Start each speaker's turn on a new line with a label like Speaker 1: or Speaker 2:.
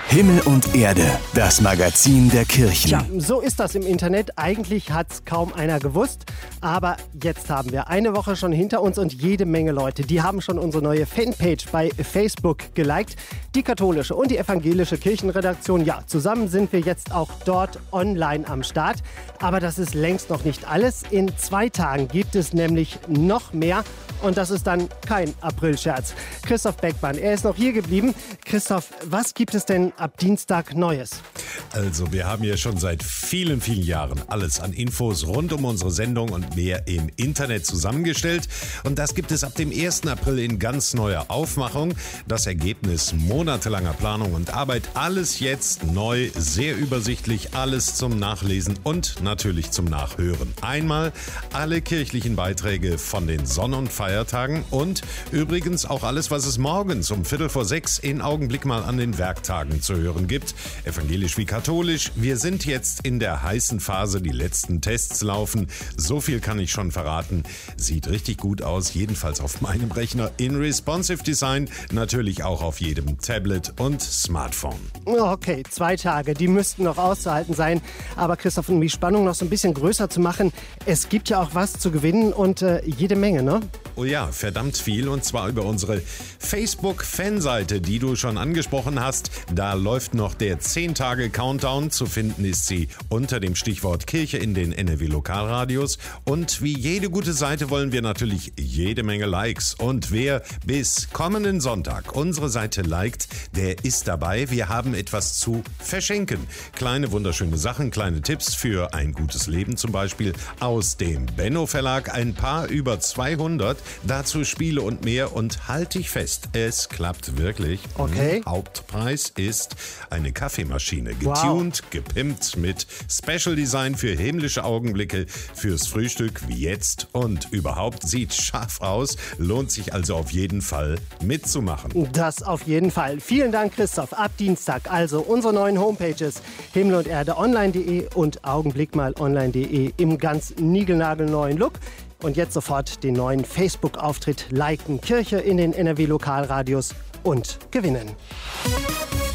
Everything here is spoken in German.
Speaker 1: Himmel und Erde, das Magazin der Kirchen.
Speaker 2: Tja, so ist das im Internet. Eigentlich hat es kaum einer gewusst. Aber jetzt haben wir eine Woche schon hinter uns und jede Menge Leute, die haben schon unsere neue Fanpage bei Facebook geliked. Die katholische und die evangelische Kirchenredaktion, ja, zusammen sind wir jetzt auch dort online am Start. Aber das ist längst noch nicht alles. In 2 Tagen gibt es nämlich noch mehr. Und das ist dann kein Aprilscherz. Christoph Beckmann, er ist noch hier geblieben. Christoph, was gibt es denn ab Dienstag Neues?
Speaker 3: Also, wir haben ja schon seit vielen, vielen Jahren alles an Infos rund um unsere Sendung und mehr im Internet zusammengestellt. Und das gibt es ab dem 1. April in ganz neuer Aufmachung. Das Ergebnis monatelanger Planung und Arbeit. Alles jetzt neu, sehr übersichtlich, alles zum Nachlesen und natürlich zum Nachhören. Einmal alle kirchlichen Beiträge von den Sonn- und Feiertagen und übrigens auch alles, was es morgens um 5:45 in Augenblick mal an den Werktagen zu hören gibt. Evangelisch wie katholisch. Wir sind jetzt in der heißen Phase, die letzten Tests laufen. So viel kann ich schon verraten. Sieht richtig gut aus, jedenfalls auf meinem Rechner in Responsive Design, natürlich auch auf jedem Tablet und Smartphone.
Speaker 2: Okay, 2 Tage, die müssten noch auszuhalten sein. Aber Christoph, um die Spannung noch so ein bisschen größer zu machen, es gibt ja auch was zu gewinnen und jede Menge, ne?
Speaker 3: Oh ja, verdammt viel, und zwar über unsere Facebook-Fanseite, die du schon angesprochen hast. Da läuft noch der 10-Tage-Countdown. Zu finden ist sie unter dem Stichwort Kirche in den NRW-Lokalradios. Und wie jede gute Seite wollen wir natürlich jede Menge Likes. Und wer bis kommenden Sonntag unsere Seite liked, der ist dabei. Wir haben etwas zu verschenken. Kleine wunderschöne Sachen, kleine Tipps für ein gutes Leben zum Beispiel aus dem Benno Verlag. Ein paar über 200. Dazu Spiele und mehr, und halt dich fest, es klappt wirklich.
Speaker 2: Okay.
Speaker 3: Hauptpreis ist eine Kaffeemaschine, getuned, gepimpt mit Special Design für himmlische Augenblicke, fürs Frühstück wie jetzt und überhaupt sieht scharf aus, lohnt sich also auf jeden Fall mitzumachen.
Speaker 2: Das auf jeden Fall. Vielen Dank, Christoph. Ab Dienstag also unsere neuen Homepages Himmel und Erde online.de und augenblickmalonline.de im ganz niegelnagelneuen Look. Und jetzt sofort den neuen Facebook-Auftritt liken, Kirche in den NRW-Lokalradios und gewinnen.